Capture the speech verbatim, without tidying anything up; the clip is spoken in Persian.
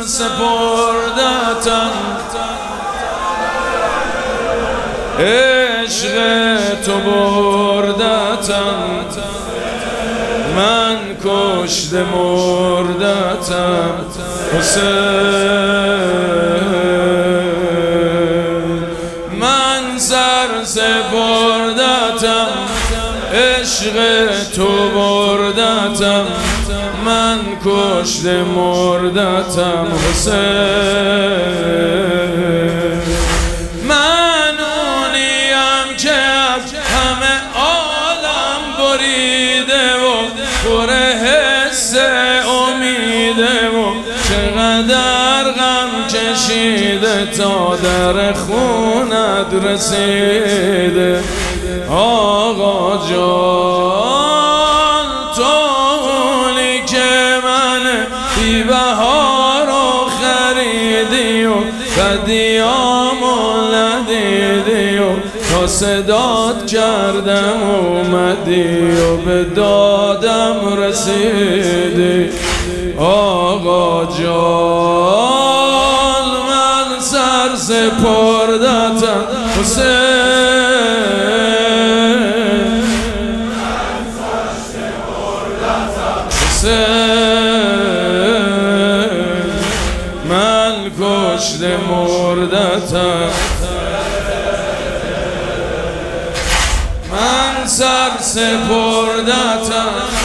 سپردتم، عشق تو بردتم، من کشته مردتم حسین. من سر سپردتم، عشق تو بردتم، من کشته مردتم حسین. من اونیم که همه عالم بریده و پر حس امیده و چقدر غم کشیده تا در خونت رسیده. آقا جان تو اونی که من بی بهارو خریدی و بدیامو ندیدی و تا صدات کردم اومدی و به دادم رسیدی. آقا جان من سر سپردتم حسین. من کشته مردتم، من سر سپردتم،